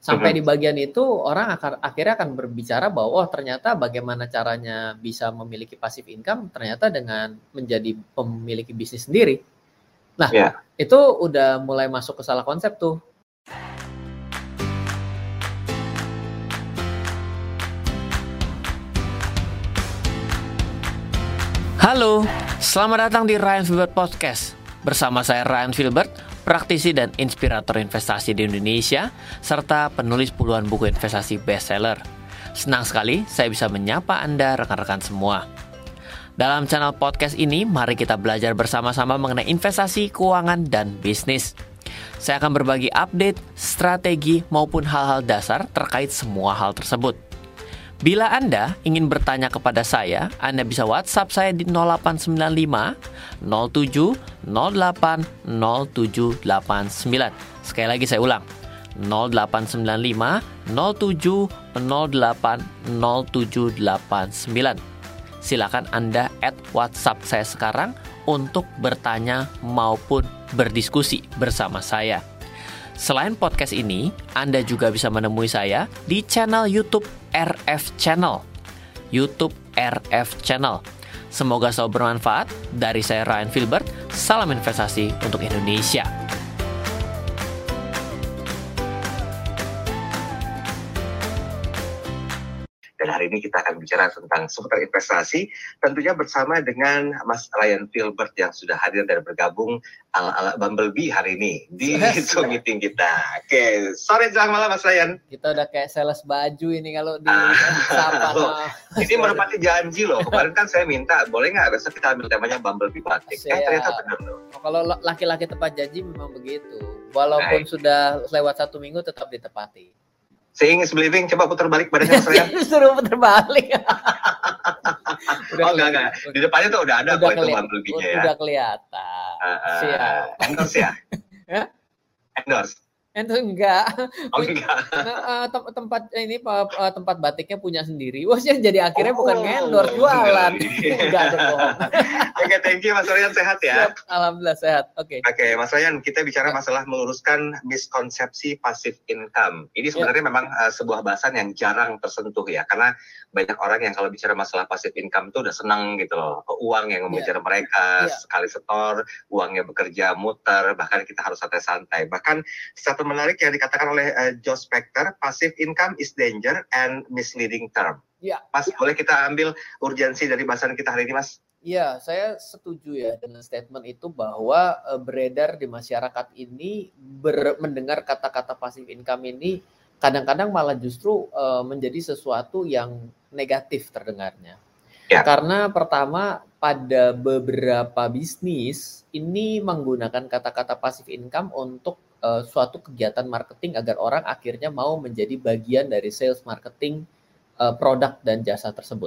Sampai di bagian itu orang akhirnya akan berbicara bahwa ternyata bagaimana caranya bisa memiliki passive income ternyata dengan menjadi memiliki bisnis sendiri. Nah, itu udah mulai masuk ke salah konsep tuh. Halo, selamat datang di Ryan Filbert Podcast. Bersama saya Ryan Filbert, praktisi dan inspirator investasi di Indonesia, serta penulis puluhan buku investasi bestseller. Senang sekali saya bisa menyapa Anda rekan-rekan semua. Dalam channel podcast ini, mari kita belajar bersama-sama mengenai investasi, keuangan, dan bisnis. Saya akan berbagi update, strategi, maupun hal-hal dasar terkait semua hal tersebut. Bila Anda ingin bertanya kepada saya, Anda bisa WhatsApp saya di 0895 07 08 0789. Sekali lagi saya ulang, 0895 07 08 0789. Silakan Anda add WhatsApp saya sekarang untuk bertanya maupun berdiskusi bersama saya. Selain podcast ini, Anda juga bisa menemui saya di channel YouTube RF Channel. YouTube RF Channel. Semoga selalu bermanfaat. Dari saya Ryan Filbert, salam investasi untuk Indonesia. Dan hari ini kita akan bicara tentang seputar investasi, tentunya bersama dengan Mas Ryan Filbert yang sudah hadir dan bergabung ala Bumblebee hari ini di Zoom meeting kita. Oke, sore jelang malam Mas Ryan. Kita udah kayak sales baju ini kalau di sapa. Ini menepati janji loh. Kemarin kan saya minta, boleh nggak besok kita ambil temanya Bumblebee batik. Ternyata benar loh. Kalau laki-laki tepat janji memang begitu. Walaupun sudah lewat 1 minggu tetap ditepati. Seeing is believing, coba putar balik badannya Mas Ryan. Suruh putar balik. Enggak. Di depannya tuh udah ada kok itu Bumblebee-nya ya. Udah kelihatan. Siap. Endorse ya? Endorse? Itu enggak. Enggak. Tempat batiknya punya sendiri. Wah, jadi akhirnya bukan endorse, jualan. Enggak ada bohong. Oke, thank you Mas Ryan, sehat ya? Alhamdulillah sehat. Oke, Mas Ryan, kita bicara masalah meluruskan miskonsepsi passive income. Ini sebenarnya memang sebuah bahasan yang jarang tersentuh ya, karena banyak orang yang kalau bicara masalah passive income tuh udah senang gitu loh. Uang yang mengejar mereka, sekali setor, uangnya bekerja muter, bahkan kita harus santai-santai. Bahkan satu menarik yang dikatakan oleh Joe Spector, passive income is danger and misleading term. Mas, boleh kita ambil urgensi dari bahasan kita hari ini, Mas? Iya, saya setuju ya dengan statement itu bahwa beredar di masyarakat ini mendengar kata-kata passive income ini kadang-kadang malah justru menjadi sesuatu yang negatif terdengarnya. Karena pertama, pada beberapa bisnis ini menggunakan kata-kata passive income untuk suatu kegiatan marketing agar orang akhirnya mau menjadi bagian dari sales marketing produk dan jasa tersebut.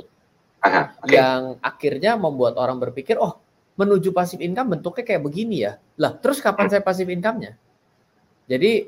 Yang akhirnya membuat orang berpikir, oh, menuju passive income bentuknya kayak begini ya. Lah, terus kapan saya passive income-nya? Jadi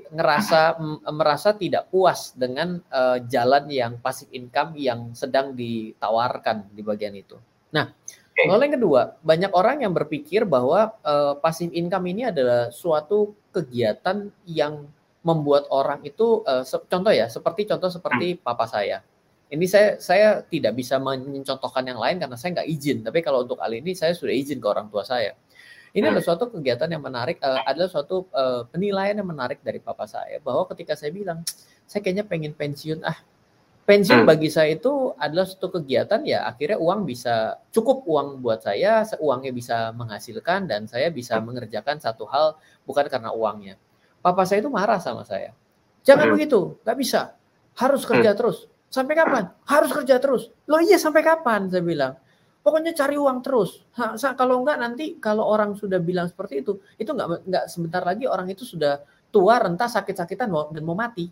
merasa tidak puas dengan jalan yang passive income yang sedang ditawarkan di bagian itu. Nah, lalu yang kedua, banyak orang yang berpikir bahwa passive income ini adalah suatu kegiatan yang membuat orang itu, contoh seperti papa saya. Ini saya tidak bisa mencontohkan yang lain karena saya nggak izin. Tapi kalau untuk hal ini saya sudah izin ke orang tua saya. Ini adalah suatu kegiatan yang menarik, adalah suatu penilaian yang menarik dari papa saya bahwa ketika saya bilang, saya kayaknya pengen pensiun. Pensiun bagi saya itu adalah suatu kegiatan ya akhirnya cukup uang buat saya, uangnya bisa menghasilkan dan saya bisa mengerjakan satu hal bukan karena uangnya. Papa saya itu marah sama saya. Jangan begitu, nggak bisa. Harus kerja terus. Sampai kapan? Harus kerja terus. Loh iya sampai kapan? Saya bilang. Pokoknya cari uang terus. Kalau enggak nanti kalau orang sudah bilang seperti itu enggak sebentar lagi orang itu sudah tua, renta, sakit-sakitan dan mau mati.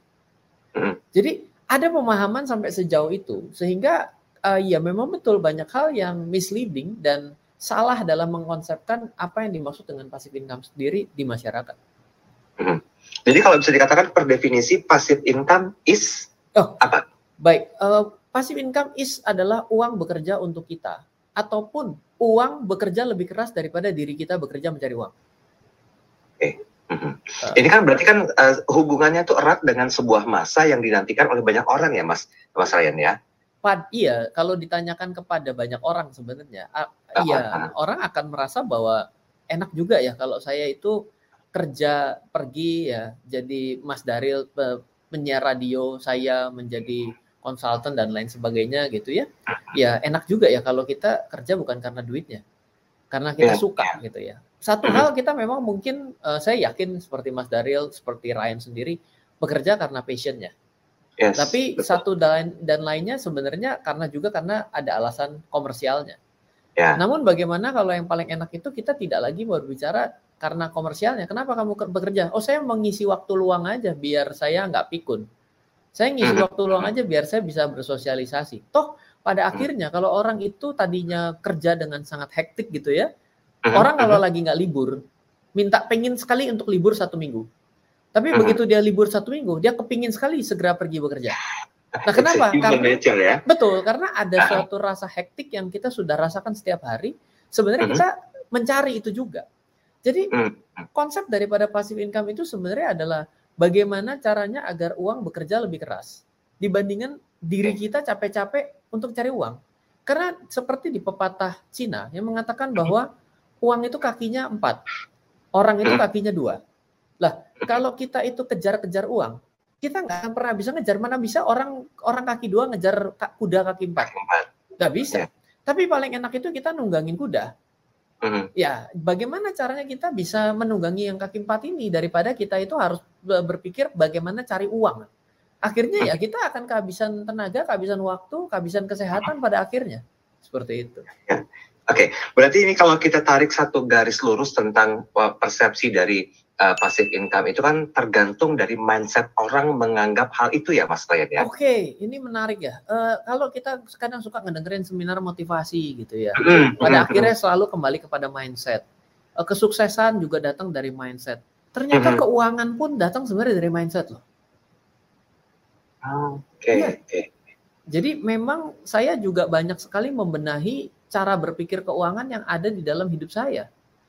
Jadi ada pemahaman sampai sejauh itu sehingga ya memang betul banyak hal yang misleading dan salah dalam mengkonsepkan apa yang dimaksud dengan passive income sendiri di masyarakat. Jadi kalau bisa dikatakan per definisi passive income is apa? Baik, passive income adalah uang bekerja untuk kita ataupun uang bekerja lebih keras daripada diri kita bekerja mencari uang. Ini kan berarti kan hubungannya tuh erat dengan sebuah masa yang dinantikan oleh banyak orang ya, Mas Ryan ya. Iya, kalau ditanyakan kepada banyak orang sebenarnya, iya, orang akan merasa bahwa enak juga ya kalau saya itu kerja pergi ya, jadi Mas Daryl penyiar radio, saya menjadi konsultan dan lain sebagainya gitu ya. Ya enak juga ya kalau kita kerja bukan karena duitnya, karena kita suka gitu ya. Satu hal kita memang mungkin saya yakin seperti Mas Daryl, seperti Ryan sendiri bekerja karena passionnya. Yes, tapi betul. Satu dan lainnya sebenarnya karena ada alasan komersialnya. Yeah. Namun bagaimana kalau yang paling enak itu kita tidak lagi berbicara karena komersialnya. Kenapa kamu bekerja? Oh, saya mengisi waktu luang aja biar saya nggak pikun. Saya ngisi waktu luang aja biar saya bisa bersosialisasi. Toh pada akhirnya kalau orang itu tadinya kerja dengan sangat hektik gitu ya, orang kalau lagi nggak libur, pengen sekali untuk libur 1 minggu. Tapi begitu dia libur 1 minggu, dia kepingin sekali segera pergi bekerja. Nah, kenapa? Karena betul, karena ada suatu rasa hektik yang kita sudah rasakan setiap hari. Sebenarnya kita mencari itu juga. Jadi konsep daripada passive income itu sebenarnya adalah bagaimana caranya agar uang bekerja lebih keras dibandingkan diri kita capek-capek untuk cari uang. Karena seperti di pepatah Cina yang mengatakan bahwa uang itu kakinya 4, orang itu kakinya 2. Lah, kalau kita itu kejar-kejar uang, kita nggak akan pernah bisa ngejar. Mana bisa orang kaki 2 ngejar kuda kaki 4? Nggak bisa. Tapi paling enak itu kita nunggangin kuda. Ya, bagaimana caranya kita bisa menunggangi yang kaki 4 ini daripada kita itu harus berpikir bagaimana cari uang. Akhirnya ya kita akan kehabisan tenaga, kehabisan waktu, kehabisan kesehatan pada akhirnya. Seperti itu. Oke, berarti ini kalau kita tarik satu garis lurus tentang persepsi dari passive income itu kan tergantung dari mindset orang menganggap hal itu ya, Mas Ryan ya. Oke, ini menarik ya. Kalau kita kadang suka ngedengerin seminar motivasi gitu ya, pada akhirnya selalu kembali kepada mindset. Kesuksesan juga datang dari mindset. Ternyata keuangan pun datang sebenarnya dari mindset loh. Oke. Jadi memang saya juga banyak sekali membenahi cara berpikir keuangan yang ada di dalam hidup saya.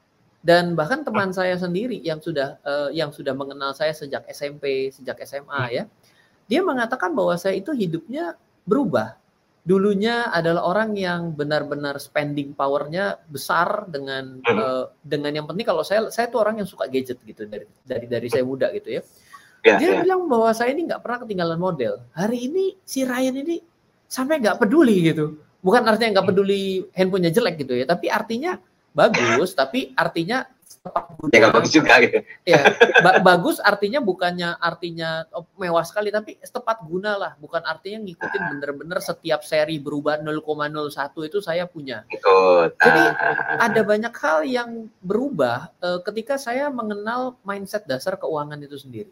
Dan bahkan teman saya sendiri yang sudah mengenal saya sejak SMP, sejak SMA ya, dia mengatakan bahwa saya itu hidupnya berubah. Dulunya adalah orang yang benar-benar spending power-nya besar dengan yang penting kalau saya tuh orang yang suka gadget gitu dari saya muda gitu ya. Dia bilang bahwa saya ini nggak pernah ketinggalan model. Hari ini si Ryan ini sampai nggak peduli gitu. Bukan artinya nggak peduli handphonenya jelek gitu ya, tapi artinya bagus, tapi artinya tepat guna. Ya, bagus juga gitu. Ya, bagus artinya bukannya artinya mewah sekali, tapi tepat guna lah. Bukan artinya ngikutin bener-bener setiap seri berubah 0,01 itu saya punya. Jadi ada banyak hal yang berubah ketika saya mengenal mindset dasar keuangan itu sendiri.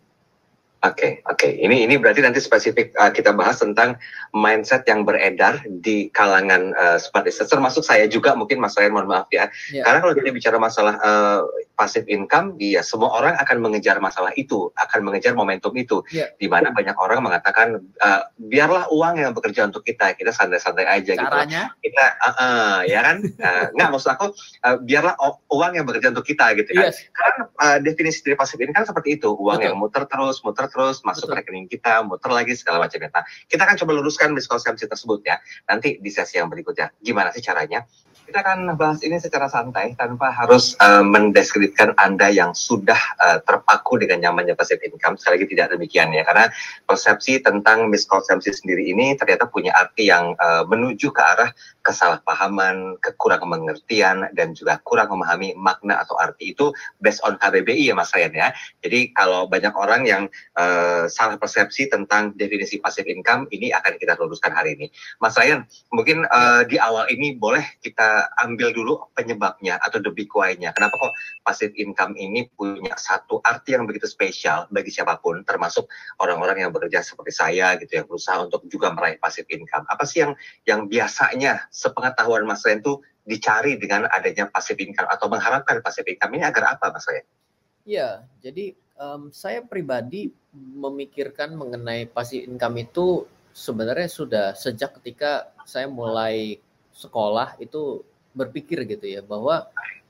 Oke. Ini berarti nanti spesifik kita bahas tentang mindset yang beredar di kalangan smart investor, termasuk saya juga mungkin Mas Ryan, mohon maaf ya. Karena kalau kita bicara masalah passive income, ya semua orang akan mengejar masalah itu, akan mengejar momentum itu. Di mana banyak orang mengatakan biarlah uang yang bekerja untuk kita santai-santai aja. Caranya? Gitu. Kita ya kan? Nggak, maksud aku biarlah uang yang bekerja untuk kita gitu kan. Karena definisi dari passive income seperti itu, uang yang muter terus masuk ke rekening kita, muter lagi segala macamnya. Nah, kita akan coba luruskan miskonsepsi tersebut ya. Nanti di sesi yang berikutnya. Gimana sih caranya? Kita akan bahas ini secara santai tanpa harus mendeskripsikan Anda yang sudah terpaku dengan nyamannya passive income. Sekali lagi tidak demikian ya, karena persepsi tentang miskonsepsi sendiri ini ternyata punya arti yang menuju ke arah kesalahpahaman, kekurangan pengertian, dan juga kurang memahami makna atau arti itu based on KBBI ya Mas Ryan ya. Jadi kalau banyak orang yang salah persepsi tentang definisi passive income, ini akan kita luruskan hari ini. Mas Ryan, mungkin di awal ini boleh kita ambil dulu penyebabnya atau the big why-nya. Kenapa kok passive income ini punya satu arti yang begitu spesial bagi siapapun, termasuk orang-orang yang bekerja seperti saya gitu, yang berusaha untuk juga meraih passive income. Apa sih yang biasanya sepengetahuan Mas Ryan itu dicari dengan adanya passive income atau mengharapkan passive income ini agar apa, Mas Ryan? Ya, jadi saya pribadi memikirkan mengenai passive income itu sebenarnya sudah sejak ketika saya mulai sekolah itu berpikir gitu ya, bahwa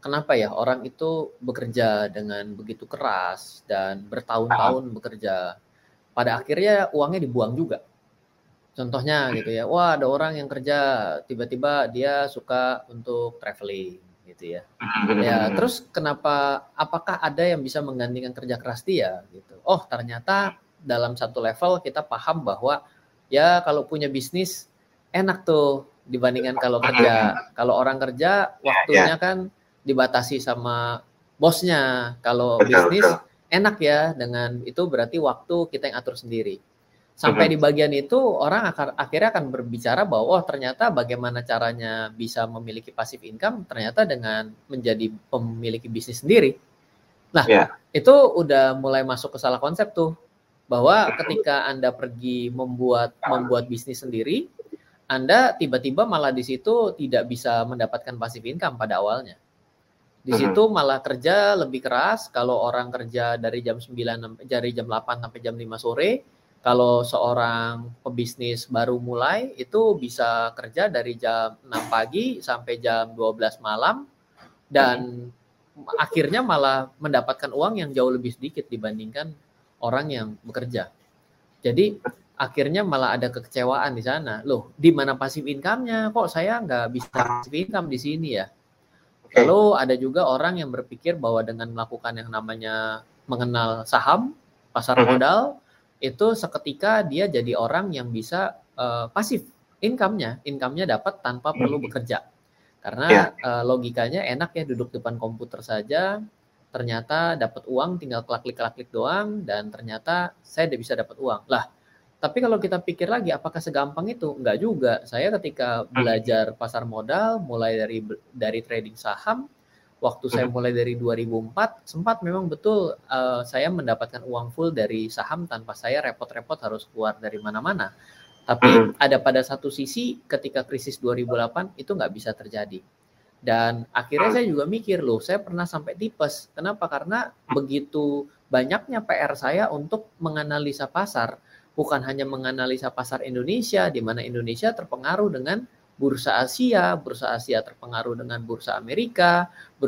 kenapa ya orang itu bekerja dengan begitu keras dan bertahun-tahun bekerja, pada akhirnya uangnya dibuang juga. Contohnya gitu ya, wah ada orang yang kerja tiba-tiba dia suka untuk traveling gitu ya. Ya, terus kenapa apakah ada yang bisa menggantikan kerja keras dia gitu. Oh, ternyata dalam satu level kita paham bahwa ya kalau punya bisnis enak tuh dibandingkan kalau kerja. Kalau orang kerja waktunya kan dibatasi sama bosnya. Kalau bisnis enak ya dengan itu berarti waktu kita yang atur sendiri. Sampai di bagian itu orang akhirnya akan berbicara bahwa oh ternyata bagaimana caranya bisa memiliki passive income ternyata dengan menjadi pemiliki bisnis sendiri. Nah, itu udah mulai masuk ke salah konsep tuh. Bahwa ketika Anda pergi membuat bisnis sendiri, Anda tiba-tiba malah di situ tidak bisa mendapatkan passive income pada awalnya. Di situ malah kerja lebih keras. Kalau orang kerja dari jam 9 dari jam 8 sampai jam 5 sore, kalau seorang pebisnis baru mulai itu bisa kerja dari jam 6 pagi sampai jam 12 malam dan akhirnya malah mendapatkan uang yang jauh lebih sedikit dibandingkan orang yang bekerja. Jadi akhirnya malah ada kekecewaan di sana. Loh, di mana passive income-nya? Kok saya nggak bisa passive income di sini ya? Lalu ada juga orang yang berpikir bahwa dengan melakukan yang namanya mengenal saham, pasar modal, itu seketika dia jadi orang yang bisa pasif income-nya dapat tanpa perlu bekerja. Karena logikanya enak ya duduk depan komputer saja, ternyata dapat uang tinggal klik-klik doang dan ternyata saya udah bisa dapat uang. Lah, tapi kalau kita pikir lagi apakah segampang itu? Enggak juga. Saya ketika belajar pasar modal mulai dari trading saham, waktu saya mulai dari 2004, sempat memang betul saya mendapatkan uang full dari saham tanpa saya repot-repot harus keluar dari mana-mana. Tapi ada pada satu sisi ketika krisis 2008 itu nggak bisa terjadi. Dan akhirnya saya juga mikir loh, saya pernah sampai tipes. Kenapa? Karena begitu banyaknya PR saya untuk menganalisa pasar. Bukan hanya menganalisa pasar Indonesia, di mana Indonesia terpengaruh dengan bursa Asia terpengaruh dengan bursa Amerika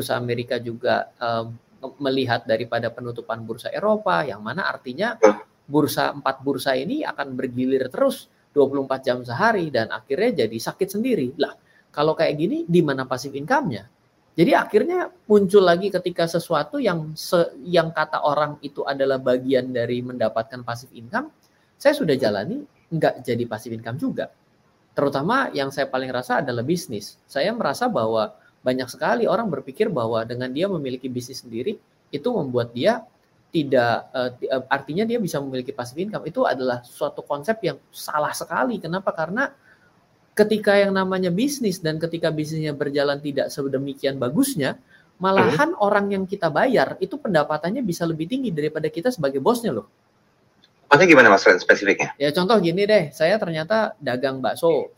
juga melihat daripada penutupan bursa Eropa, yang mana artinya empat bursa ini akan bergilir terus 24 jam sehari dan akhirnya jadi sakit sendiri. Lah, kalau kayak gini di mana passive income-nya? Jadi akhirnya muncul lagi ketika sesuatu yang kata orang itu adalah bagian dari mendapatkan passive income, saya sudah jalani nggak jadi passive income juga. Terutama yang saya paling rasa adalah bisnis. Saya merasa bahwa banyak sekali orang berpikir bahwa dengan dia memiliki bisnis sendiri, itu membuat dia tidak, artinya dia bisa memiliki passive income. Itu adalah suatu konsep yang salah sekali. Kenapa? Karena ketika yang namanya bisnis dan ketika bisnisnya berjalan tidak sedemikian bagusnya, malahan orang yang kita bayar itu pendapatannya bisa lebih tinggi daripada kita sebagai bosnya loh. Maksudnya gimana Mas Ren spesifiknya? Ya contoh gini deh, saya ternyata dagang bakso.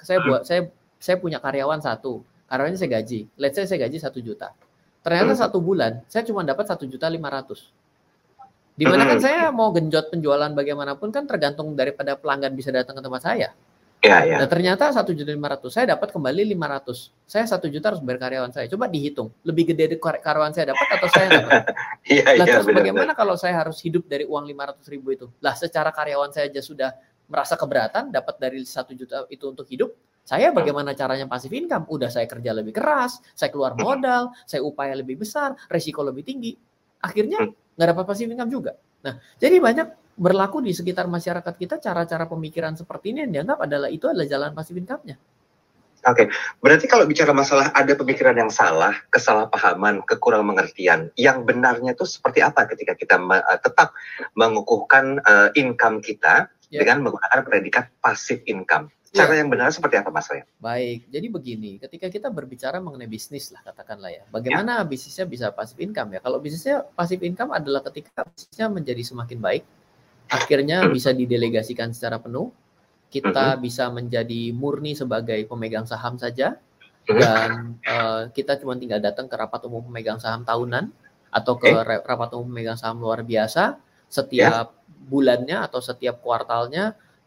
Saya punya karyawan satu. Karyawannya saya gaji. Let's say saya gaji 1 juta. Ternyata 1 bulan saya cuma dapat 1.500.000. Dimana kan saya mau genjot penjualan bagaimanapun kan tergantung daripada pelanggan bisa datang ke tempat saya. Ya. Nah, ternyata 1.500.000 saya dapat kembali 500. Saya 1 juta harus bayar karyawan saya. Coba dihitung, lebih gede karyawan saya dapat atau saya dapat? Terus bagaimana kalau saya harus hidup dari uang 500.000 itu? Lah, secara karyawan saya aja sudah merasa keberatan dapat dari 1 juta itu untuk hidup. Saya bagaimana caranya passive income? Udah saya kerja lebih keras, saya keluar modal, saya upaya lebih besar, resiko lebih tinggi. Akhirnya nggak dapat passive income juga. Nah, jadi banyak berlaku di sekitar masyarakat kita cara-cara pemikiran seperti ini yang dianggap itu adalah jalan passive income-nya. Oke, berarti kalau bicara masalah ada pemikiran yang salah, kesalahpahaman, kekurang mengertian, yang benarnya itu seperti apa ketika kita tetap mengukuhkan income kita dengan menggunakan predikat passive income? Cara yang benar seperti apa Mas Ren? Baik, jadi begini, ketika kita berbicara mengenai bisnis lah katakanlah ya, bagaimana bisnisnya bisa passive income ya? Kalau bisnisnya passive income adalah ketika bisnisnya menjadi semakin baik, akhirnya bisa didelegasikan secara penuh, kita bisa menjadi murni sebagai pemegang saham saja, dan kita cuma tinggal datang ke rapat umum pemegang saham tahunan atau ke rapat umum pemegang saham luar biasa setiap bulannya atau setiap kuartalnya.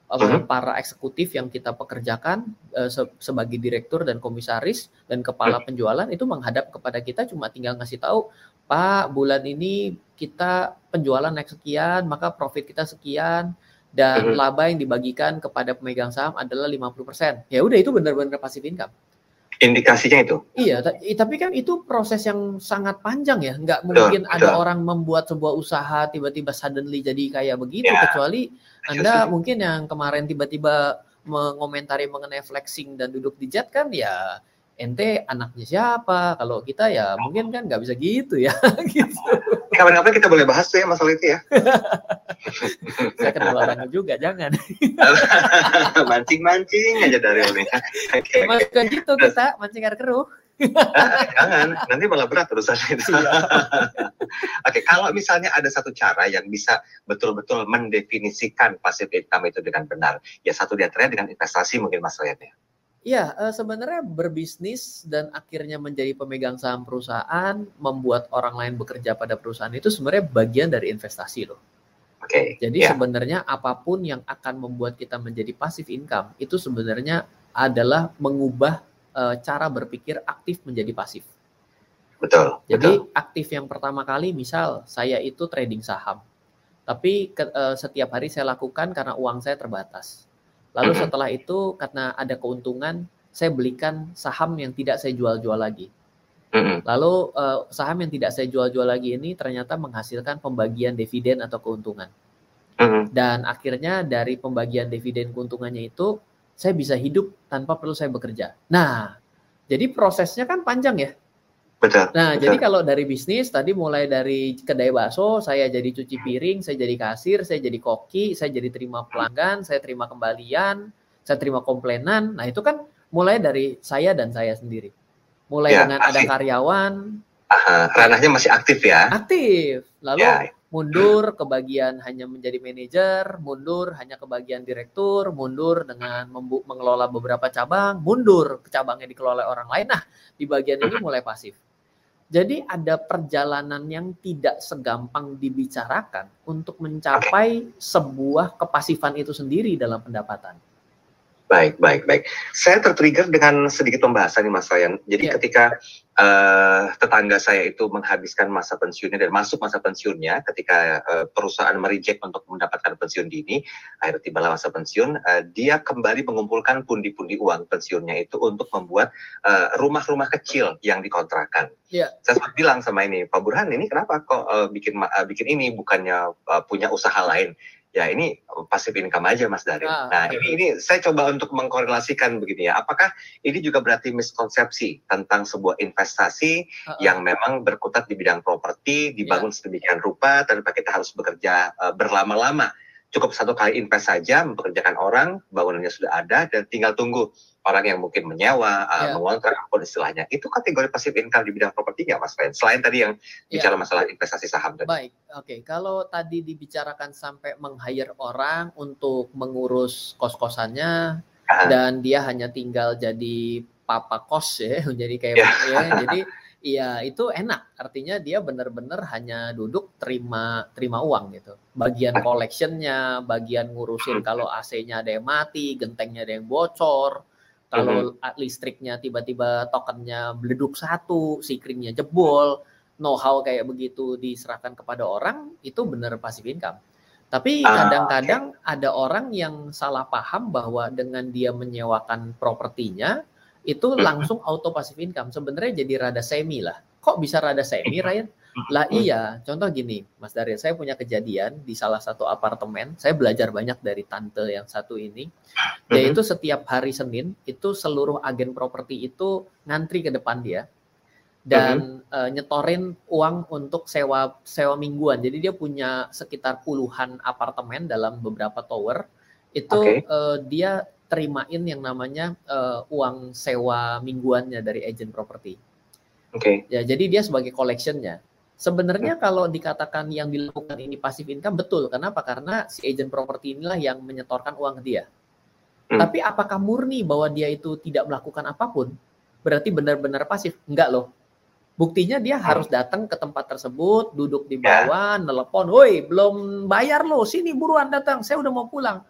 para eksekutif yang kita pekerjakan sebagai direktur dan komisaris dan kepala penjualan itu menghadap kepada kita, cuma tinggal ngasih tahu, Pak, bulan ini kita penjualan naik sekian, maka profit kita sekian, dan laba yang dibagikan kepada pemegang saham adalah 50%. Ya udah, itu benar-benar passive income. Indikasinya itu. Iya, tapi kan itu proses yang sangat panjang ya. Nggak mungkin ada orang membuat sebuah usaha tiba-tiba suddenly jadi kayak begitu, kecuali Anda mungkin yang kemarin tiba-tiba mengomentari mengenai flexing dan duduk di jet kan, ya ente anaknya siapa? Kalau kita ya mungkin kan nggak bisa gitu ya. Gitu. Kapan-kapan kita boleh bahas tuh ya masalah itu ya. Saya kenal orangnya juga, jangan. Mancing-mancing aja dari ini. Bukan gitu kita, mancing air keruh. Jangan, nanti malah berat urusannya itu. Oke, kalau misalnya ada satu cara yang bisa betul-betul mendefinisikan passive income itu dengan benar, ya satu di antaranya dengan investasi mungkin Mas Ryan ya. Ya, sebenarnya berbisnis dan akhirnya menjadi pemegang saham perusahaan, membuat orang lain bekerja pada perusahaan itu sebenarnya bagian dari investasi loh. Oke. Jadi sebenarnya apapun yang akan membuat kita menjadi passive income itu sebenarnya adalah mengubah cara berpikir aktif menjadi pasif. Betul. Jadi aktif yang pertama kali, misal saya itu trading saham, tapi setiap hari saya lakukan karena uang saya terbatas. Lalu setelah itu karena ada keuntungan, saya belikan saham yang tidak saya jual-jual lagi. Lalu saham yang tidak saya jual-jual lagi ini ternyata menghasilkan pembagian dividen atau keuntungan. Dan akhirnya dari pembagian dividen keuntungannya itu, saya bisa hidup tanpa perlu saya bekerja. Nah, jadi prosesnya kan panjang ya. Betul. Nah, jadi kalau dari bisnis tadi mulai dari kedai bakso, saya jadi cuci piring, saya jadi kasir, saya jadi koki, saya jadi terima pelanggan, saya terima kembalian, saya terima komplainan. Nah, itu kan mulai dari saya dan saya sendiri. Mulai dengan ada karyawan. Ranahnya masih aktif ya? Aktif. Lalu mundur ke bagian hanya menjadi manajer, mundur hanya ke bagian direktur, mundur dengan mengelola beberapa cabang, mundur ke cabangnya dikelola orang lain. Nah, di bagian ini mulai pasif. Jadi ada perjalanan yang tidak segampang dibicarakan untuk mencapai sebuah kepasifan itu sendiri dalam pendapatan. Baik. Saya tertrigger dengan sedikit pembahasan nih Mas Ryan. Jadi ketika tetangga saya itu menghabiskan masa pensiunnya dan masuk masa pensiunnya, ketika perusahaan mereject untuk mendapatkan pensiun dini, akhirnya tibalah masa pensiun, dia kembali mengumpulkan pundi-pundi uang pensiunnya itu untuk membuat rumah-rumah kecil yang dikontrakan. Saya sempat bilang sama ini, Pak Burhan, ini kenapa kok bikin ini, bukannya punya usaha lain? Ya ini passive income aja Mas Darin. Nah ini saya coba untuk mengkorelasikan begini ya. Apakah ini juga berarti miskonsepsi tentang sebuah investasi yang memang berkutat di bidang properti, dibangun sedemikian rupa tanpa kita harus bekerja berlama-lama. Cukup satu kali invest saja, mempekerjakan orang, bangunannya sudah ada, dan tinggal tunggu orang yang mungkin menyewa, mengontrak, apa istilahnya. Itu kategori passive income di bidang properti nggak Mas Fen? Selain tadi yang bicara masalah investasi saham tadi. Baik, oke. Kalau tadi dibicarakan sampai meng-hire orang untuk mengurus kos-kosannya, dan dia hanya tinggal jadi papa kos ya, jadi kayak ya, jadi iya itu enak, artinya dia benar-benar hanya duduk terima uang gitu. Bagian collectionnya, bagian ngurusin kalau AC-nya ada yang mati, gentengnya ada yang bocor, kalau listriknya tiba-tiba tokennya beleduk satu, sikringnya jebol, know-how kayak begitu diserahkan kepada orang, itu benar passive income. Tapi kadang-kadang ada orang yang salah paham bahwa dengan dia menyewakan propertinya, itu langsung auto passive income. Sebenarnya jadi rada semi lah. Kok bisa rada semi, Ryan? Lah iya, contoh gini, Mas Daryl, saya punya kejadian di salah satu apartemen. Saya belajar banyak dari tante yang satu ini. Yaitu setiap hari Senin, itu seluruh agen properti itu ngantri ke depan dia. Dan nyetorin uang untuk sewa mingguan. Jadi dia punya sekitar puluhan apartemen dalam beberapa tower. Itu dia terimain yang namanya uang sewa mingguannya dari agent properti. Ya, jadi dia sebagai collectionnya. Sebenarnya kalau dikatakan yang dilakukan ini passive income, betul. Kenapa? Karena si agent properti inilah yang menyetorkan uang ke dia. Tapi apakah murni bahwa dia itu tidak melakukan apapun? Berarti benar-benar pasif? Enggak loh. Buktinya dia harus datang ke tempat tersebut, duduk di bawah, nelepon, woi belum bayar loh, sini buruan datang, saya udah mau pulang.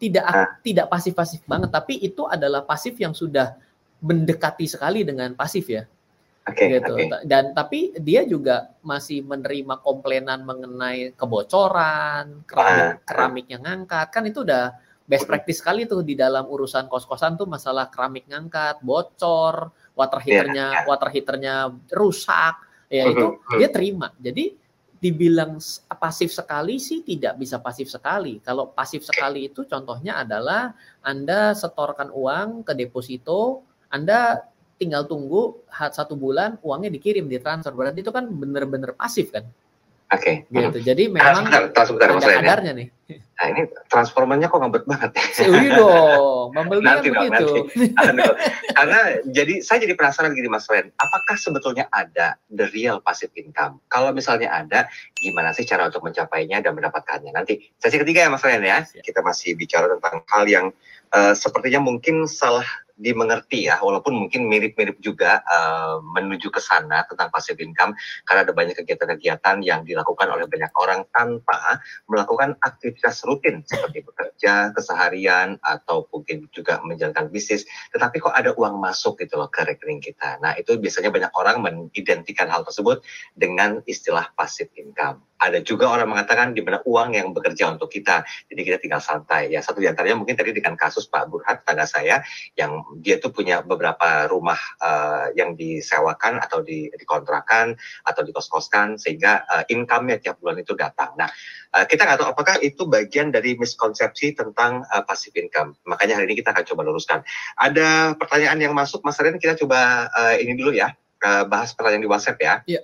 tidak pasif-pasif banget, tapi itu adalah pasif yang sudah mendekati sekali dengan pasif ya. Gitu. Dan tapi dia juga masih menerima komplainan mengenai kebocoran, keramiknya ngangkat, kan itu udah best practice sekali tuh di dalam urusan kos-kosan tuh, masalah keramik ngangkat, bocor, water heaternya rusak, ya itu dia terima. Jadi dibilang pasif sekali sih tidak bisa pasif sekali. Kalau pasif sekali itu contohnya adalah Anda setorkan uang ke deposito, Anda tinggal tunggu 1 bulan uangnya dikirim, ditransfer. Berarti itu kan benar-benar pasif kan? Gitu. Jadi memang ada kadarnya nih. Nah ini transformernya kok ngebet banget. Dong, membelinya begitu. Karena saya jadi penasaran gini Mas Ren, apakah sebetulnya ada the real passive income? Kalau misalnya ada, gimana sih cara untuk mencapainya dan mendapatkannya? Nanti sesi ketiga ya Mas Ren ya. Kita masih bicara tentang hal yang sepertinya mungkin salah dimengerti ya, walaupun mungkin mirip-mirip juga menuju ke sana tentang passive income, karena ada banyak kegiatan-kegiatan yang dilakukan oleh banyak orang tanpa melakukan aktivitas rutin seperti bekerja keseharian atau mungkin juga menjalankan bisnis, tetapi kok ada uang masuk gitu loh ke rekening kita. Nah itu biasanya banyak orang mengidentikan hal tersebut dengan istilah passive income. Ada juga orang mengatakan di mana uang yang bekerja untuk kita, jadi kita tinggal santai. Ya satu di antaranya mungkin tadi dengan kasus Pak Burhan, tetangga saya, yang dia tuh punya beberapa rumah yang disewakan atau dikontrakan atau dikos-koskan, sehingga income-nya tiap bulan itu datang. Nah, kita nggak tahu apakah itu bagian dari miskonsepsi tentang passive income. Makanya hari ini kita akan coba luruskan. Ada pertanyaan yang masuk, Mas Ren, kita coba ini dulu ya, bahas pertanyaan di WhatsApp ya. Iya.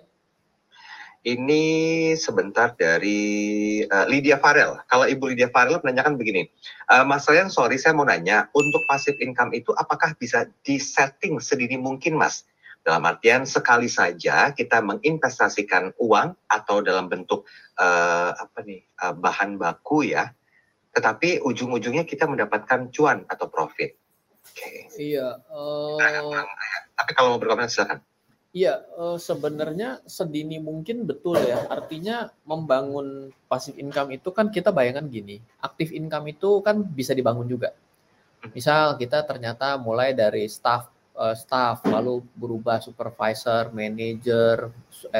Ini sebentar dari Lydia Farel. Kalau Ibu Lydia Farel menanyakan begini, Mas Ryan, sorry saya mau nanya, untuk passive income itu apakah bisa disetting sedini mungkin Mas? Dalam artian sekali saja kita menginvestasikan uang atau dalam bentuk bahan baku ya, tetapi ujung-ujungnya kita mendapatkan cuan atau profit. Iya. Tapi kalau mau berkomentar silakan. Iya, sebenarnya sedini mungkin betul ya. Artinya membangun passive income itu kan kita bayangkan gini, aktif income itu kan bisa dibangun juga. Misal kita ternyata mulai dari staff lalu berubah supervisor, manager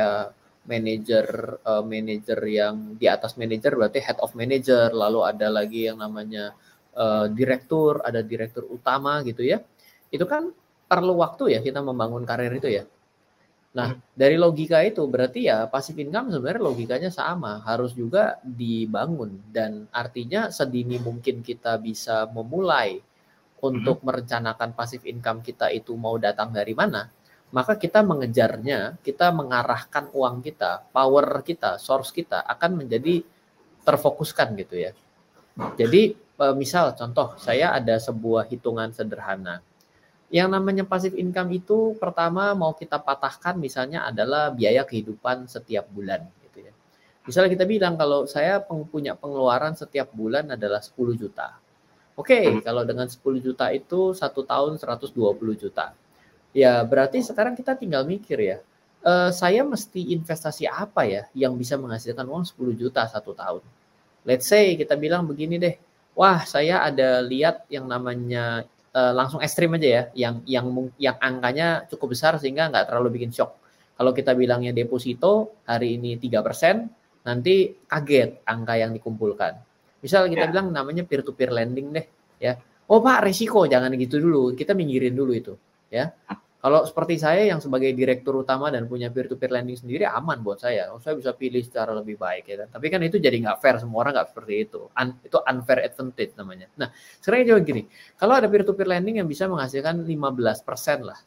yang di atas manager berarti head of manager, lalu ada lagi yang namanya direktur, ada direktur utama gitu ya. Itu kan perlu waktu ya kita membangun karir itu ya. Nah, dari logika itu berarti ya passive income sebenarnya logikanya sama, harus juga dibangun, dan artinya sedini mungkin kita bisa memulai untuk merencanakan passive income kita itu mau datang dari mana, maka kita mengejarnya, kita mengarahkan uang kita, power kita, source kita akan menjadi terfokuskan gitu ya. Jadi misal contoh, saya ada sebuah hitungan sederhana. Yang namanya passive income itu pertama mau kita patahkan misalnya adalah biaya kehidupan setiap bulan gitu ya. Misalnya kita bilang kalau saya punya pengeluaran setiap bulan adalah 10 juta. Oke, kalau dengan 10 juta itu 1 tahun 120 juta. Ya berarti sekarang kita tinggal mikir ya, saya mesti investasi apa ya yang bisa menghasilkan uang 10 juta 1 tahun. Let's say kita bilang begini deh, wah saya ada lihat yang namanya langsung ekstrim aja ya, yang angkanya cukup besar sehingga nggak terlalu bikin shock. Kalau kita bilangnya deposito hari ini 3%, nanti kaget angka yang dikumpulkan. Misal kita bilang namanya peer-to-peer lending deh, ya. Oh Pak, resiko jangan gitu dulu, kita minggirin dulu itu, ya. Kalau seperti saya yang sebagai direktur utama dan punya peer-to-peer lending sendiri aman buat saya. Saya bisa pilih secara lebih baik ya. Tapi kan itu jadi nggak fair, semua orang nggak seperti itu. Itu unfair advantage namanya. Nah, sekarang coba gini. Kalau ada peer-to-peer lending yang bisa menghasilkan 15% lah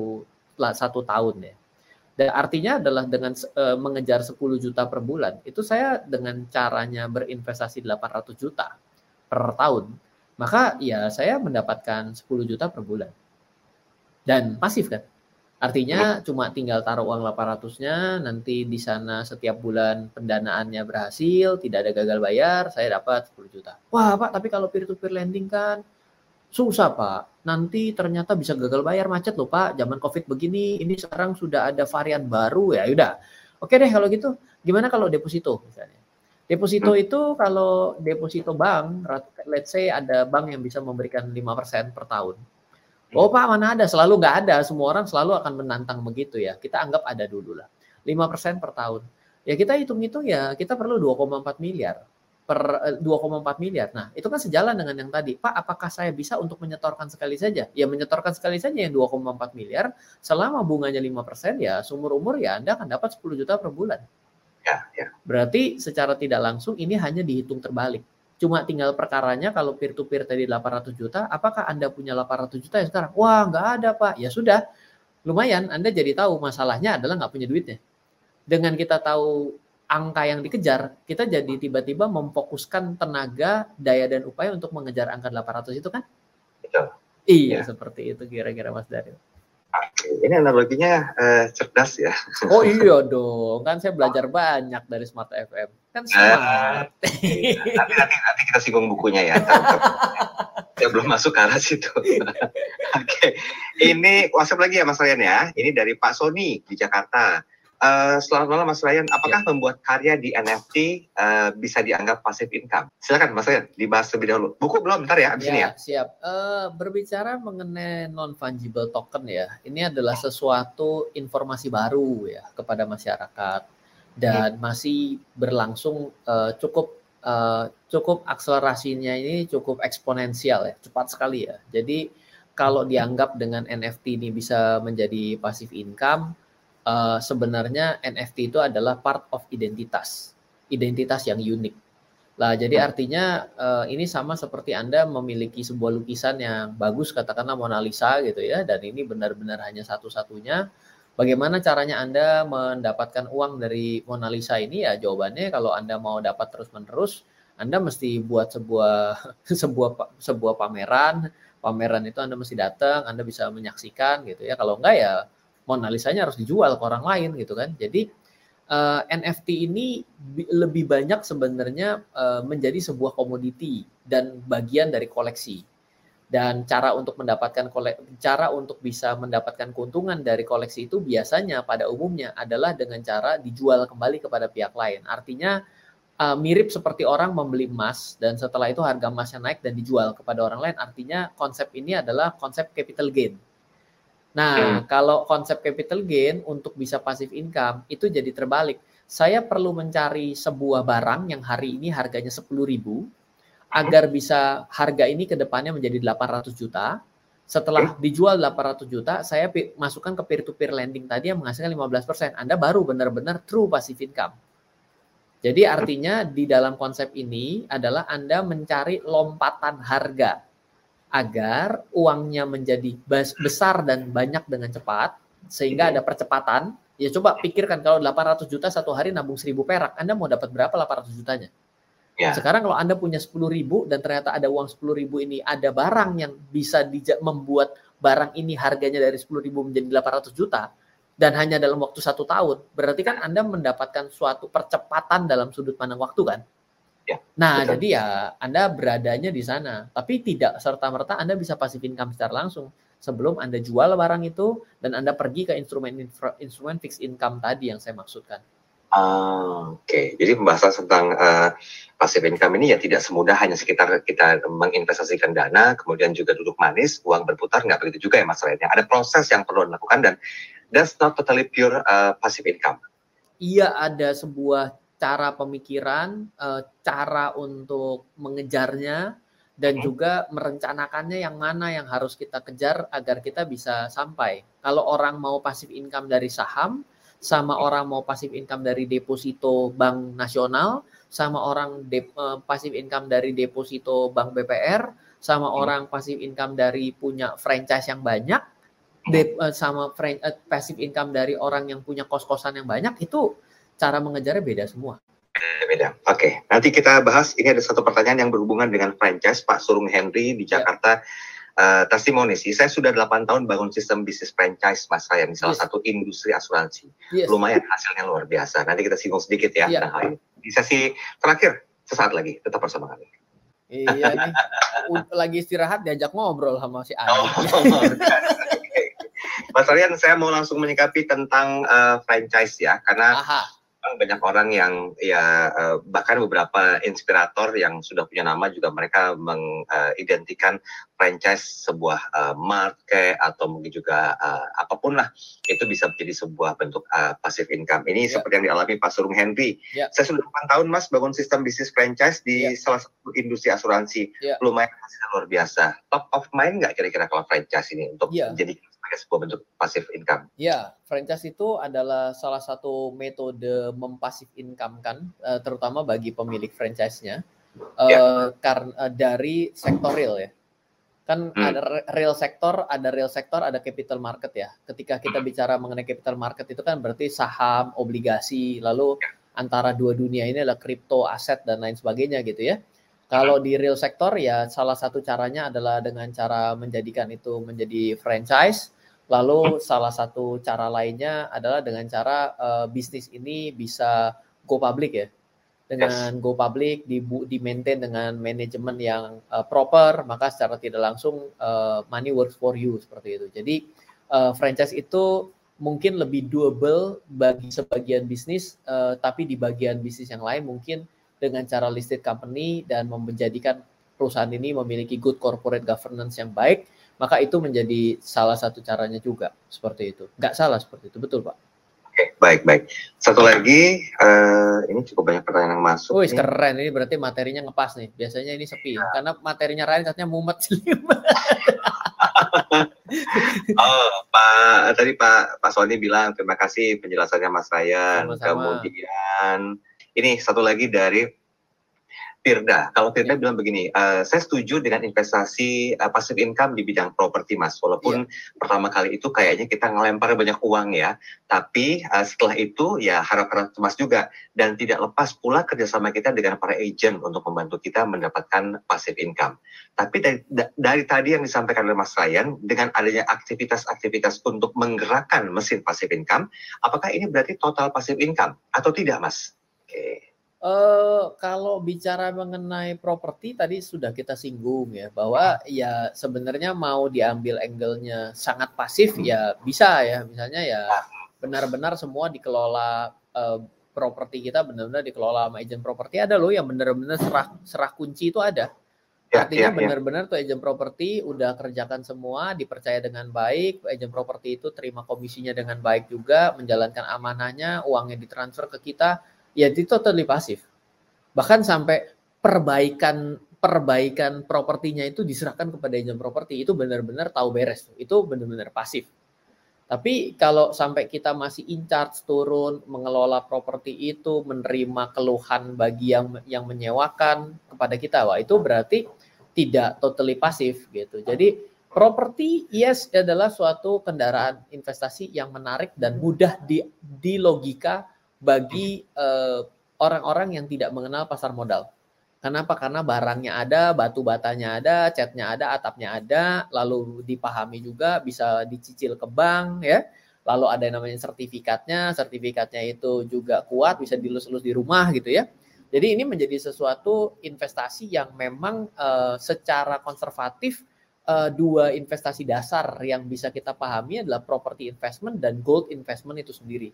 satu tahun ya. Dan artinya adalah dengan mengejar 10 juta per bulan, itu saya dengan caranya berinvestasi 800 juta per tahun, maka ya saya mendapatkan 10 juta per bulan. Dan pasif kan, artinya cuma tinggal taruh uang 800-nya, nanti di sana setiap bulan pendanaannya berhasil, tidak ada gagal bayar, saya dapat 10 juta. Wah Pak, tapi kalau peer-to-peer lending kan susah Pak, nanti ternyata bisa gagal bayar, macet loh Pak, zaman COVID begini, ini sekarang sudah ada varian baru ya, udah. Oke deh kalau gitu, gimana kalau deposito misalnya? Deposito itu kalau deposito bank, let's say ada bank yang bisa memberikan 5% per tahun. Oh Pak, mana ada? Selalu nggak ada. Semua orang selalu akan menantang begitu ya. Kita anggap ada dulu lah. 5% per tahun. Ya kita hitung-hitung ya, kita perlu 2,4 miliar. 2,4 miliar. Nah, itu kan sejalan dengan yang tadi. Pak, apakah saya bisa untuk menyetorkan sekali saja? Ya menyetorkan sekali saja yang 2,4 miliar. Selama bunganya 5% ya, seumur umur ya Anda akan dapat 10 juta per bulan. Ya. Berarti secara tidak langsung ini hanya dihitung terbalik. Cuma tinggal perkaranya kalau peer to peer tadi 800 juta, apakah Anda punya 800 juta ya sekarang? Wah, nggak ada Pak. Ya sudah, lumayan Anda jadi tahu masalahnya adalah nggak punya duitnya. Dengan kita tahu angka yang dikejar, kita jadi tiba-tiba memfokuskan tenaga, daya dan upaya untuk mengejar angka 800 itu kan? Betul. Iya, seperti itu kira-kira Mas Daryl. Ini analoginya cerdas ya. Oh iya dong, kan saya belajar banyak dari Smart FM. Kan smart. Nanti kita singgung bukunya ya. Saya belum masuk ke arah situ. Oke. Ini WhatsApp lagi ya Mas Ryan ya. Ini dari Pak Sony di Jakarta. Selamat malam Mas Ryan. Apakah membuat karya di NFT bisa dianggap passive income? Silakan Mas Ryan, dibahas lebih dahulu. Buku belum, ntar ya abis ini ya. Siap. Berbicara mengenai non-fungible token ya, ini adalah sesuatu informasi baru ya kepada masyarakat dan masih berlangsung cukup akselerasinya ini cukup eksponensial ya, cepat sekali ya. Jadi kalau dianggap dengan NFT ini bisa menjadi passive income, sebenarnya NFT itu adalah part of identitas yang unik. Lah, jadi artinya ini sama seperti Anda memiliki sebuah lukisan yang bagus, katakanlah Mona Lisa gitu ya, dan ini benar-benar hanya satu-satunya. Bagaimana caranya Anda mendapatkan uang dari Mona Lisa ini? Ya jawabannya kalau Anda mau dapat terus-menerus, Anda mesti buat sebuah pameran. Pameran itu Anda mesti datang, Anda bisa menyaksikan gitu ya. Kalau enggak ya Mona Lisa-nya harus dijual ke orang lain gitu kan. Jadi NFT ini lebih banyak sebenarnya menjadi sebuah komoditi dan bagian dari koleksi. Dan cara untuk bisa mendapatkan keuntungan dari koleksi itu biasanya pada umumnya adalah dengan cara dijual kembali kepada pihak lain. Artinya mirip seperti orang membeli emas dan setelah itu harga emasnya naik dan dijual kepada orang lain. Artinya konsep ini adalah konsep capital gain. Nah, kalau konsep capital gain untuk bisa passive income itu jadi terbalik. Saya perlu mencari sebuah barang yang hari ini harganya 10.000 agar bisa harga ini ke depannya menjadi 800 juta. Setelah dijual 800 juta, saya masukkan ke peer-to-peer lending tadi yang menghasilkan 15%. Anda baru benar-benar true passive income. Jadi artinya di dalam konsep ini adalah Anda mencari lompatan harga agar uangnya menjadi besar dan banyak dengan cepat, sehingga ada percepatan. Ya coba pikirkan kalau 800 juta satu hari nabung 1.000 perak, Anda mau dapat berapa 800 jutanya? Ya. Sekarang kalau Anda punya 10.000 dan ternyata ada uang 10.000 ini, ada barang yang bisa membuat barang ini harganya dari 10.000 menjadi 800 juta, dan hanya dalam waktu 1 tahun, berarti kan Anda mendapatkan suatu percepatan dalam sudut pandang waktu kan? Ya, nah, betul. Jadi ya Anda beradanya di sana, tapi tidak serta-merta Anda bisa passive income secara langsung sebelum Anda jual barang itu dan Anda pergi ke instrumen fixed income tadi yang saya maksudkan. Oke. Jadi pembahasan tentang passive income ini ya tidak semudah hanya sekitar kita menginvestasikan dana, kemudian juga duduk manis, uang berputar, nggak begitu juga ya Mas Ryan. Ada proses yang perlu dilakukan dan that's not totally pure passive income. Iya, ada sebuah cara pemikiran, cara untuk mengejarnya, dan juga merencanakannya yang mana yang harus kita kejar agar kita bisa sampai. Kalau orang mau passive income dari saham, sama orang mau passive income dari deposito bank nasional, sama orang passive income dari deposito bank BPR, sama orang passive income dari punya franchise yang banyak, sama passive income dari orang yang punya kos-kosan yang banyak, itu cara mengejarnya beda semua. Beda. Oke. Nanti kita bahas. Ini ada satu pertanyaan yang berhubungan dengan franchise. Pak Surung Henry di Jakarta. Testimoni sih. Saya sudah 8 tahun bangun sistem bisnis franchise Mas Ryan. Salah satu industri asuransi. Lumayan hasilnya luar biasa. Nanti kita singgung sedikit ya. Tentang hal ini. Di sesi terakhir sesaat lagi. Tetap bersama kami. Iya nih. Lagi istirahat diajak ngobrol sama si Adi. Mas Ryan, saya mau langsung menyikapi tentang franchise ya. Karena memang banyak orang yang ya bahkan beberapa inspirator yang sudah punya nama juga mereka mengidentikan franchise sebuah mart kayak atau mungkin juga apapun lah itu bisa menjadi sebuah bentuk passive income. Ini seperti yang dialami Pak Surung Henry. Saya sudah 8 tahun Mas bangun sistem bisnis franchise di salah satu industri asuransi. Lumayan hasilnya luar biasa. Top of mind nggak kira-kira kalau franchise ini untuk menjadi sebuah bentuk passive income? Ya, franchise itu adalah salah satu metode mempasif income kan, terutama bagi pemilik franchise-nya, karena dari sektor real ya. Kan ada real sektor, ada capital market ya. Ketika kita bicara mengenai capital market itu kan berarti saham, obligasi, lalu antara dua dunia ini adalah kripto, aset dan lain sebagainya gitu ya. Kalau di real sektor ya salah satu caranya adalah dengan cara menjadikan itu menjadi franchise. Lalu salah satu cara lainnya adalah dengan cara bisnis ini bisa go public ya. Dengan go public, di-maintain dengan manajemen yang proper, maka secara tidak langsung money works for you seperti itu. Jadi franchise itu mungkin lebih doable bagi sebagian bisnis, tapi di bagian bisnis yang lain mungkin dengan cara listed company dan menjadikan perusahaan ini memiliki good corporate governance yang baik, maka itu menjadi salah satu caranya juga seperti itu. Nggak salah seperti itu, betul Pak? Oke, baik. Satu lagi, ini cukup banyak pertanyaan yang masuk. Wih, keren. Ini berarti materinya ngepas nih. Biasanya ini sepi. Karena materinya Ryan katanya mumet. Tadi Pak Sony bilang terima kasih penjelasannya Mas Ryan. Kemudian ini satu lagi dari Firda. Kalau Firda bilang begini, saya setuju dengan investasi passive income di bidang properti Mas. Walaupun pertama kali itu kayaknya kita ngelempar banyak uang ya. Tapi setelah itu ya harap-harap cemas juga. Dan tidak lepas pula kerjasama kita dengan para agent untuk membantu kita mendapatkan passive income. Tapi dari tadi yang disampaikan oleh Mas Ryan, dengan adanya aktivitas-aktivitas untuk menggerakkan mesin passive income, apakah ini berarti total passive income atau tidak Mas? Oke. Kalau bicara mengenai properti tadi sudah kita singgung ya bahwa ya sebenarnya mau diambil angle-nya sangat pasif ya bisa ya, misalnya ya benar-benar semua dikelola properti kita benar-benar dikelola sama agent properti. Ada loh yang benar-benar serah kunci itu ada. Artinya benar-benar tuh agent properti udah kerjakan semua, dipercaya dengan baik, agent properti itu terima komisinya dengan baik juga, menjalankan amanahnya, uangnya ditransfer ke kita. Ya itu totally pasif. Bahkan sampai perbaikan propertinya itu diserahkan kepada agent properti, itu benar-benar tahu beres. Itu benar-benar pasif. Tapi kalau sampai kita masih in charge turun, mengelola properti itu, menerima keluhan bagi yang menyewakan kepada kita, wah itu berarti tidak totally pasif gitu. Jadi properti yes adalah suatu kendaraan investasi yang menarik dan mudah di logika bagi orang-orang yang tidak mengenal pasar modal. Kenapa? Karena barangnya ada, batu batanya ada, catnya ada, atapnya ada, lalu dipahami juga, bisa dicicil ke bank ya. Lalu ada yang namanya sertifikatnya itu juga kuat, bisa dilus-lus di rumah gitu ya. Jadi ini menjadi sesuatu investasi yang memang secara konservatif dua investasi dasar yang bisa kita pahami adalah property investment dan gold investment itu sendiri.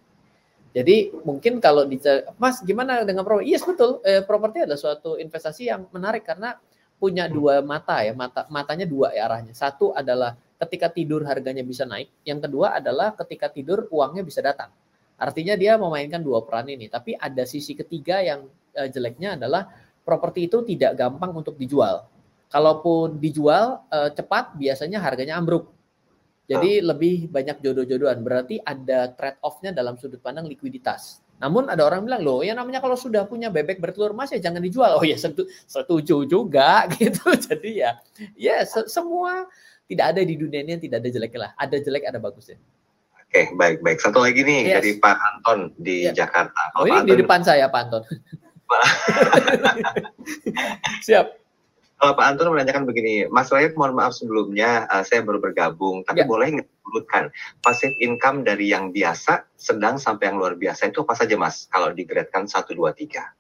Jadi mungkin kalau Mas gimana dengan properti? Yes betul, properti adalah suatu investasi yang menarik karena punya dua mata ya, matanya dua ya arahnya. Satu adalah ketika tidur harganya bisa naik, yang kedua adalah ketika tidur uangnya bisa datang. Artinya dia memainkan dua peran ini. Tapi ada sisi ketiga yang jeleknya adalah properti itu tidak gampang untuk dijual. Kalaupun dijual cepat biasanya harganya ambruk. Jadi lebih banyak jodoh-jodohan. Berarti ada trade-off-nya dalam sudut pandang likuiditas. Namun ada orang bilang, loh ya namanya kalau sudah punya bebek bertelur emas ya jangan dijual. Oh ya setuju juga gitu. Jadi ya semua tidak ada di dunia ini yang tidak ada jeleknya lah. Ada jelek, ada bagusnya. Oke, baik. Satu lagi nih dari Pak Anton di Jakarta. Oh ini Anton, di depan saya Pak Anton. Siap. Kalau Pak Anton menanyakan begini, Mas Ryan mohon maaf sebelumnya saya baru bergabung, tapi boleh nggak disebutkan passive income dari yang biasa, sedang sampai yang luar biasa itu apa saja Mas? Kalau digradekan 1, 2, 3.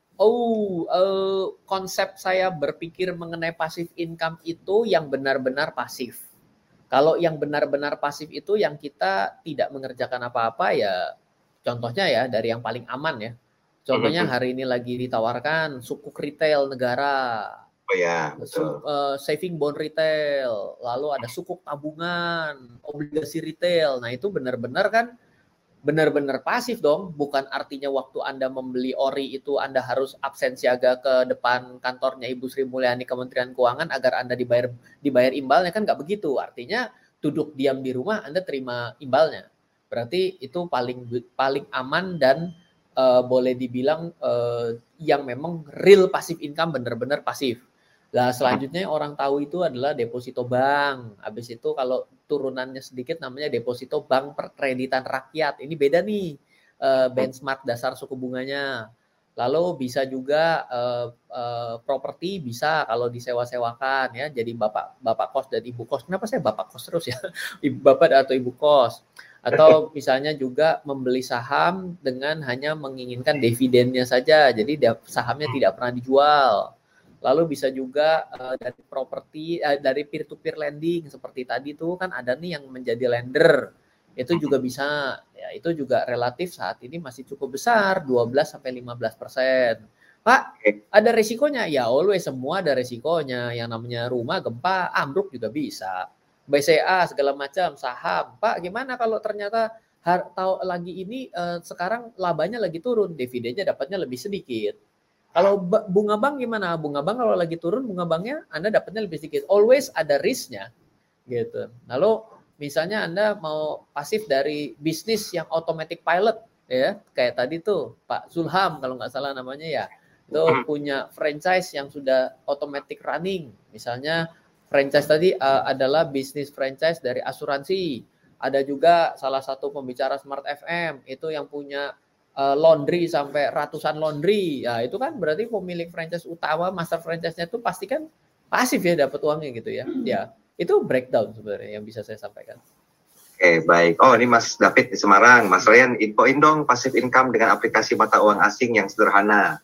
Konsep saya berpikir mengenai passive income itu yang benar-benar pasif. Kalau yang benar-benar pasif itu yang kita tidak mengerjakan apa-apa ya, contohnya ya dari yang paling aman ya. Contohnya hari ini lagi ditawarkan sukuk retail negara. Oh ya, betul. Saving bond retail, lalu ada sukuk tabungan, obligasi retail. Nah, itu benar-benar kan benar-benar pasif dong. Bukan artinya waktu Anda membeli ORI itu Anda harus absen siaga ke depan kantornya Ibu Sri Mulyani Kementerian Keuangan agar Anda dibayar imbalnya, kan nggak begitu. Artinya duduk diam di rumah Anda terima imbalnya. Berarti itu paling aman dan boleh dibilang yang memang real passive income, benar-benar pasif. Nah, selanjutnya orang tahu itu adalah deposito bank. Habis itu kalau turunannya sedikit namanya deposito bank perkreditan rakyat. Ini beda nih benchmark dasar suku bunganya. Lalu bisa juga properti bisa kalau disewa-sewakan ya. Jadi bapak kos dan ibu kos. Kenapa saya bapak kos terus ya? Bapak atau ibu kos. Atau misalnya juga membeli saham dengan hanya menginginkan dividennya saja. Jadi sahamnya tidak pernah dijual. Lalu bisa juga dari properti, dari peer-to-peer lending seperti tadi tuh kan ada nih yang menjadi lender. Itu juga bisa, ya itu juga relatif saat ini masih cukup besar, 12-15%. Pak, ada resikonya? Ya always semua ada resikonya. Yang namanya rumah, gempa, ambruk juga bisa. BCA segala macam, saham. Pak, gimana kalau ternyata lagi ini sekarang labanya lagi turun, dividennya dapatnya lebih sedikit. Kalau bunga bank gimana? Bunga bank kalau lagi turun, bunga banknya Anda dapatnya lebih sedikit. Always ada risk-nya, gitu. Lalu misalnya Anda mau pasif dari bisnis yang automatic pilot, ya kayak tadi tuh Pak Zulham kalau nggak salah namanya ya, itu punya franchise yang sudah automatic running. Misalnya franchise tadi adalah bisnis franchise dari asuransi. Ada juga salah satu pembicara Smart FM itu yang punya laundry sampai ratusan laundry. Ya, itu kan berarti pemilik franchise utama, master franchise-nya itu pasti kan pasif ya dapat uangnya gitu ya. Ya, itu breakdown sebenarnya yang bisa saya sampaikan. Oke, baik. Oh, ini Mas David di Semarang. Mas Ryan, infoin dong passive income dengan aplikasi mata uang asing yang sederhana.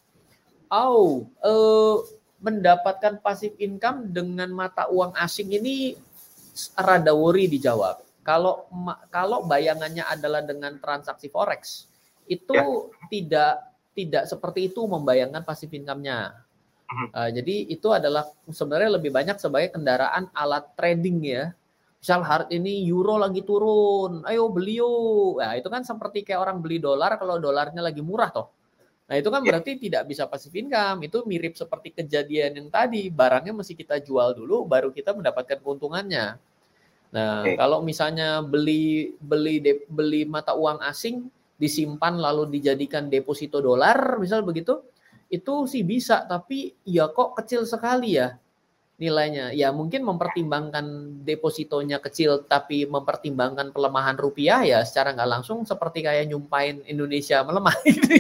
Mendapatkan passive income dengan mata uang asing ini rada worry dijawab. Kalau bayangannya adalah dengan transaksi forex, itu tidak seperti itu membayangkan passive income-nya. Jadi itu adalah sebenarnya lebih banyak sebagai kendaraan alat trading ya. Misal hari ini euro lagi turun, ayo beli yuk. Nah, itu kan seperti kayak orang beli dolar kalau dolarnya lagi murah toh. Nah, itu kan berarti tidak bisa passive income. Itu mirip seperti kejadian yang tadi, barangnya mesti kita jual dulu baru kita mendapatkan keuntungannya. Nah, kalau misalnya beli mata uang asing disimpan lalu dijadikan deposito dolar, misal begitu, itu sih bisa, tapi ya kok kecil sekali ya nilainya. Ya mungkin mempertimbangkan depositonya kecil, tapi mempertimbangkan pelemahan rupiah ya secara nggak langsung seperti kayak nyumpain Indonesia melemah.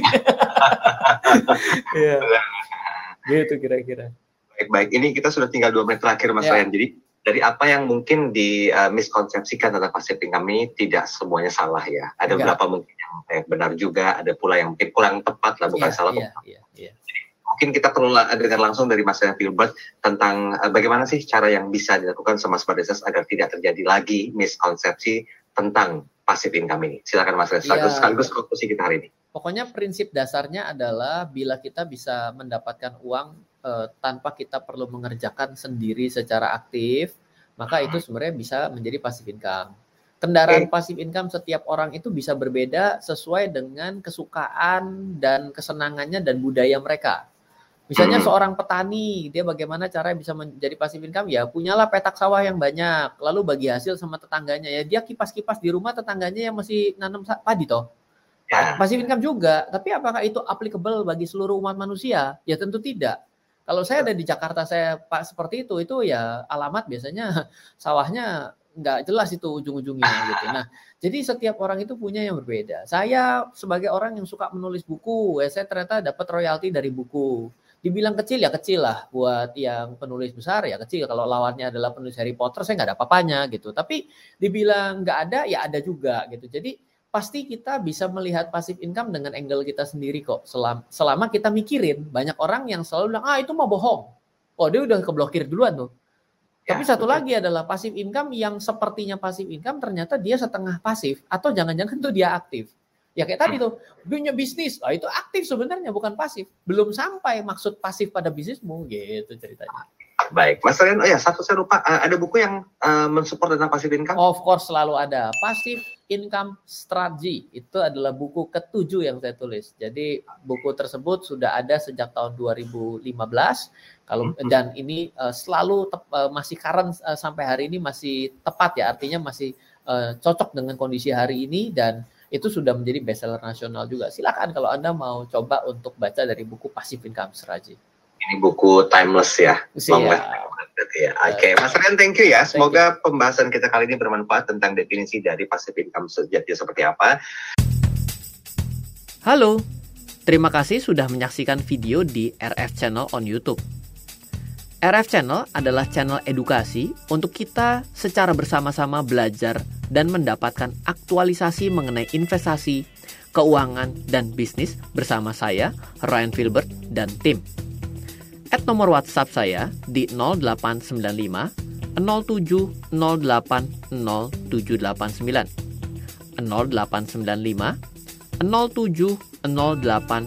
Ya, gitu kira-kira. Baik. Ini kita sudah tinggal 2 menit terakhir, Mas Ryan. Jadi dari apa yang mungkin dimiskonsepsikan tentang passive income ini tidak semuanya salah ya. Ada beberapa mungkin yang benar juga, ada pula yang mungkin kurang tepat lah, bukan salah. Mungkin kita perlu dengar langsung dari Mas Ryan Filbert tentang bagaimana sih cara yang bisa dilakukan sama Smart Business agar tidak terjadi lagi miskonsepsi tentang passive income ini. Silakan Mas Ryan, sekaligus konklusi kita hari ini. Pokoknya prinsip dasarnya adalah bila kita bisa mendapatkan uang tanpa kita perlu mengerjakan sendiri secara aktif, maka itu sebenarnya bisa menjadi passive income. Kendaraan passive income setiap orang itu bisa berbeda sesuai dengan kesukaan dan kesenangannya dan budaya mereka. Misalnya seorang petani, dia bagaimana caranya bisa menjadi passive income? Ya punyalah petak sawah yang banyak, lalu bagi hasil sama tetangganya. Ya dia kipas-kipas di rumah tetangganya yang masih nanam padi toh. Passive income juga, tapi apakah itu applicable bagi seluruh umat manusia? Ya tentu tidak. Kalau saya ada di Jakarta, saya seperti itu ya alamat biasanya sawahnya nggak jelas itu ujung-ujungnya gitu. Nah, jadi setiap orang itu punya yang berbeda. Saya sebagai orang yang suka menulis buku, saya ternyata dapat royalti dari buku. Dibilang kecil ya kecil lah, buat yang penulis besar ya kecil. Kalau lawannya adalah penulis Harry Potter, saya nggak ada apa-apanya gitu. Tapi dibilang nggak ada ya ada juga gitu. Jadi pasti kita bisa melihat passive income dengan angle kita sendiri kok. Selama kita mikirin, banyak orang yang selalu bilang, itu mah bohong. Oh, dia udah keblokir duluan tuh. Tapi satu lagi adalah passive income yang sepertinya passive income ternyata dia setengah pasif atau jangan-jangan tuh dia aktif. Ya kayak tadi tuh, punya bisnis, itu aktif sebenarnya bukan pasif. Belum sampai maksud pasif pada bisnismu gitu ceritanya. Baik, Mas Rian, satu saya lupa, ada buku yang mensupport tentang passive income? Of course selalu ada. Passive Income Strategy itu adalah buku ke-7 yang saya tulis. Jadi buku tersebut sudah ada sejak tahun 2015. Dan ini selalu masih current sampai hari ini, masih tepat ya, artinya masih cocok dengan kondisi hari ini, dan itu sudah menjadi bestseller nasional juga. Silakan kalau Anda mau coba untuk baca dari buku Passive Income Strategy. Ini buku timeless ya. Oke, Mas Rian, thank you ya. Semoga pembahasan kita kali ini bermanfaat tentang definisi dari passive income sejatinya seperti apa. Halo, terima kasih sudah menyaksikan video di RF Channel on YouTube. RF Channel adalah channel edukasi untuk kita secara bersama-sama belajar dan mendapatkan aktualisasi mengenai investasi, keuangan, dan bisnis bersama saya, Ryan Filbert, dan tim. Add nomor WhatsApp saya di 0895 07 08 0789 0895 07 08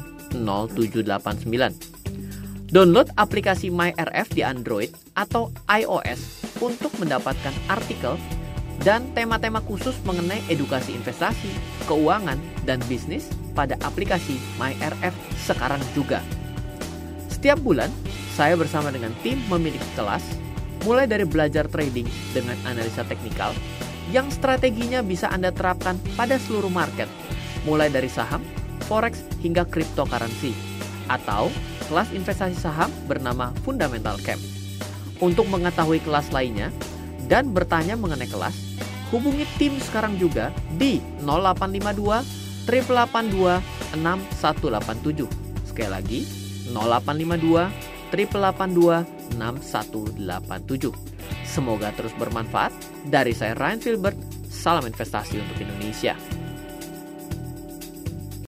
0789. Download aplikasi MyRF di Android atau iOS untuk mendapatkan artikel dan tema-tema khusus mengenai edukasi investasi, keuangan, dan bisnis pada aplikasi MyRF sekarang juga. Setiap bulan, saya bersama dengan tim memiliki kelas, mulai dari belajar trading dengan analisa teknikal, yang strateginya bisa Anda terapkan pada seluruh market, mulai dari saham, forex, hingga cryptocurrency, atau kelas investasi saham bernama Fundamental Camp. Untuk mengetahui kelas lainnya dan bertanya mengenai kelas, hubungi tim sekarang juga di 0852 882 6187. Sekali lagi, 0852 882 6187. Semoga terus bermanfaat. Dari saya Ryan Filbert, salam investasi untuk Indonesia.